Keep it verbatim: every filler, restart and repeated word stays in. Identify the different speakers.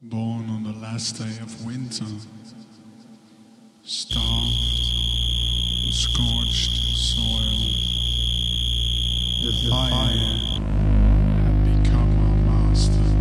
Speaker 1: Born on the last day of winter, starved and scorched soil, the fire had become our master.